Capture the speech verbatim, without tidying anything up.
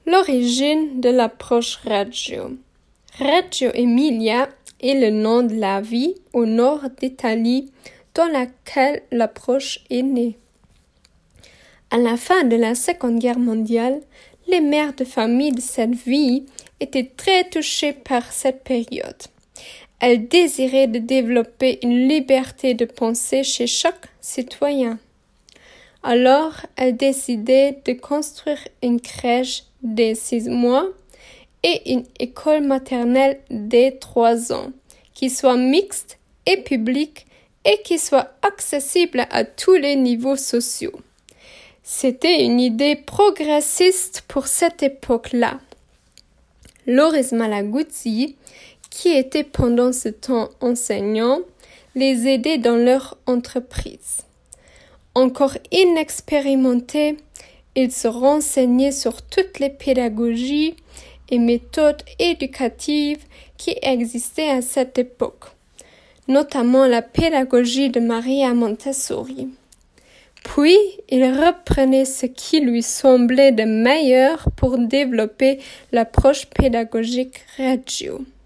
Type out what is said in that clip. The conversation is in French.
L'origine de l'approche Reggio. Reggio Emilia est le nom de la ville au nord d'Italie dans laquelle l'approche est née. À la fin de la Seconde Guerre mondiale, les mères de famille de cette ville étaient très touchées par cette période. Elles désiraient de développer une liberté de pensée chez chaque citoyen. Alors, elles décidaient de construire une crèche dès six mois et une école maternelle dès trois ans, qui soit mixte et publique et qui soit accessible à tous les niveaux sociaux. C'était une idée progressiste pour cette époque-là. Loris Malaguzzi, qui était pendant ce temps enseignant, les aidait dans leur entreprise. Encore inexpérimenté, il se renseignait sur toutes les pédagogies et méthodes éducatives qui existaient à cette époque, notamment la pédagogie de Maria Montessori. Puis, il reprenait ce qui lui semblait de meilleur pour développer l'approche pédagogique Reggio.